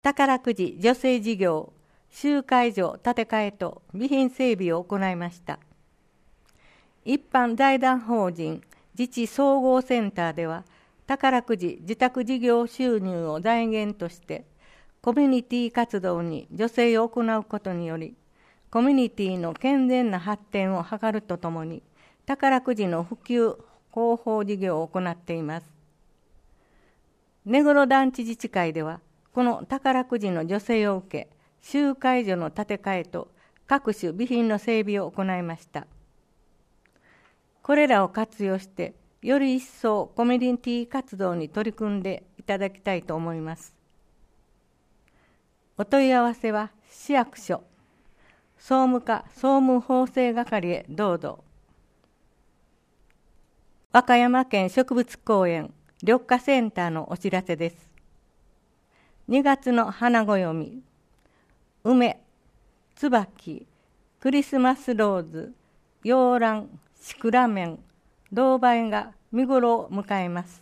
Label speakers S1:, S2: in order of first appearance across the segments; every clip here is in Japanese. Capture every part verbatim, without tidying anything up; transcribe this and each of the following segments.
S1: 宝くじ助成事業、集会場建て替えと備品整備を行いました。一般財団法人自治総合センターでは、宝くじ受託事業収入を財源として、コミュニティ活動に助成を行うことにより、コミュニティの健全な発展を図るとともに、宝くじの普及広報事業を行っています。根室団地自治会では、この宝くじの助成を受け、集会所の建て替えと各種備品の整備を行いました。これらを活用して、より一層コミュニティ活動に取り組んでいただきたいと思います。お問い合わせは市役所、総務課総務法制係へどうぞ。和歌山県植物公園緑化センターのお知らせです。にがつの花暦、梅、椿、クリスマスローズ、洋蘭、シクラメン、銅梅が見頃を迎えます。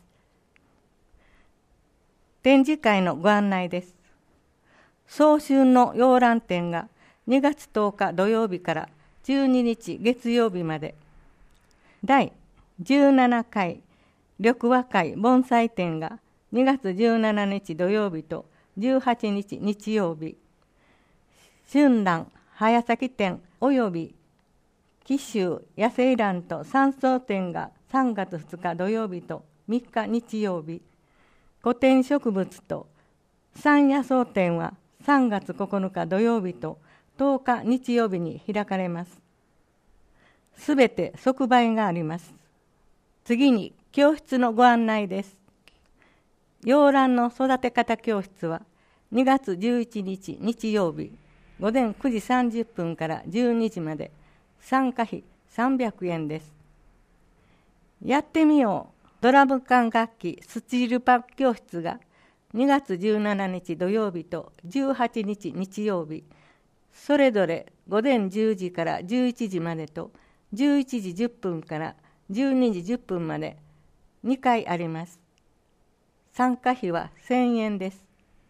S1: 展示会のご案内です。早春の洋蘭展がにがつとおか土曜日からじゅうににち月曜日まで、だいじゅうななかい緑和会盆栽展がにがつじゅうしちにち土曜日とじゅうはちにち日曜日、春蘭早咲展および紀州野生蘭と山荘展がさんがつふつか土曜日とみっか日曜日、古典植物と山野草展はさんがつここのか土曜日ととおか日曜日に開かれます。すべて即売があります。次に教室のご案内です。洋蘭の育て方教室はにがつじゅういちにち日曜日午前くじさんじゅっぷんからじゅうにじまで、参加費さんびゃくえんです。やってみようドラム管楽器スチールパック教室がにがつじゅうしちにち土曜日とじゅうはちにち日曜日、それぞれ午前じゅうじからじゅういちじまでとじゅういちじじゅっぷんからじゅうにじじゅっぷんまでにかいあります。参加費はせんえんです。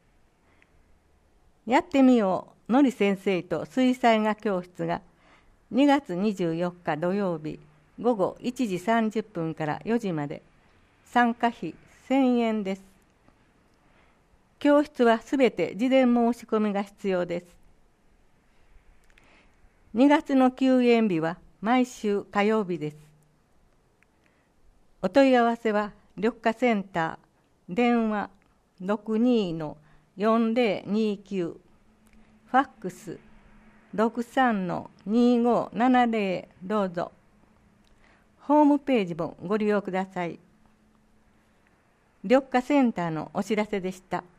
S1: やってみようのり先生と水彩画教室がにがつにじゅうよっか土曜日午後いちじさんじゅっぷんからよじまで、参加費せんえんです。教室はすべて事前申し込みが必要です。にがつの休園日は毎週火曜日です。お問い合わせは緑化センター電話 ろくにーのよんぜろにきゅう、ファックス ろくさんのにごななぜろ どうぞ。ホームページもご利用ください。緑化センターのお知らせでした。